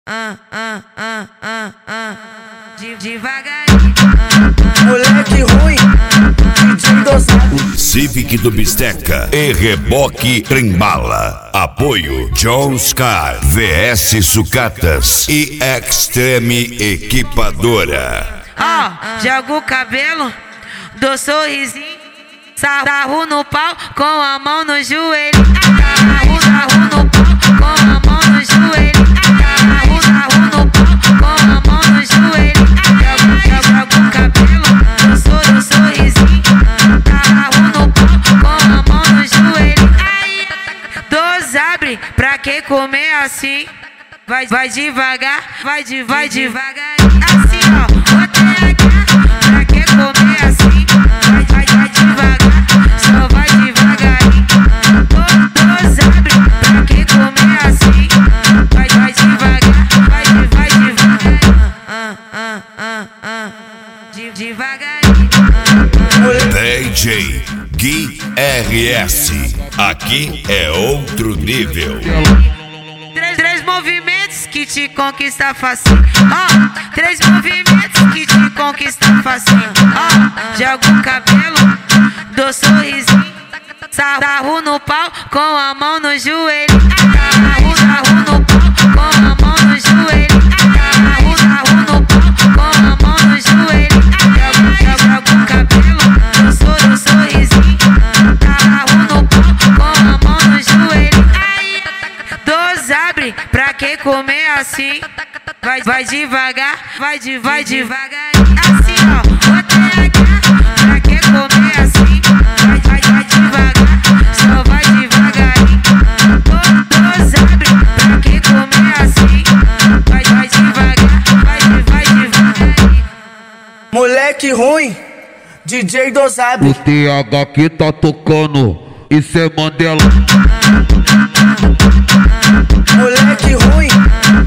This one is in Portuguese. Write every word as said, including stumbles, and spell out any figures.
ah, ah, ah, ah, ah, devagarinho, moleque ruim, D J dosado. Civic do Bisteca e Reboque Trembala. Apoio John Scar, V S Sucatas e Extreme Equipadora. ó, oh, joga o cabelo, dou sorrisinho, sarro no pau com a mão no joelho, sarro, sarro no pau com a mão no joelho, sarro, sarro no pau com a mão no joelho, joga, joga o cabelo, dou sor, dou sorrisinho, sarro no pau com a mão no joelho, aí, dois abre, pra que comer assim? Vai, vai devagar, vai, de, vai devagar, assim ó, o T H, pra que comer assim? Vai, vai, vai devagar, só vai devagarinho. Dois abre, pra que comer assim? Vai, vai devagar, vai, de, vai devagarinho. Ah, ah, ah, ah, de, devagarinho. D J Gui R S. Aqui é outro nível. Três, três movimentos que te conquista facinho. Ó, três movimentos que te conquista facinho. Ó, joga o cabelo, dou sorrisinho, sarro no pau com a mão no joelho, sarro, sarro no pau com a mão no joelho, sarro, sarro no pau com a mão no joelho, joga, joga o cabelo, dou sor, dou sorrisinho, sarro no pau com a mão no joelho, aí, dois abre, pra que comer assim? Vai, vai devagar, vai, de, vai devagar, assim ó, o T H, pra que comer assim? Vai, vai, vai devagar, só vai devagarinho. Dois abre, pra que comer assim? Vai, vai devagar, vai, vai devagarinho. Moleque ruim, D J dosado. O T H que tá tocando, isso é Mandela. Moleque ruim,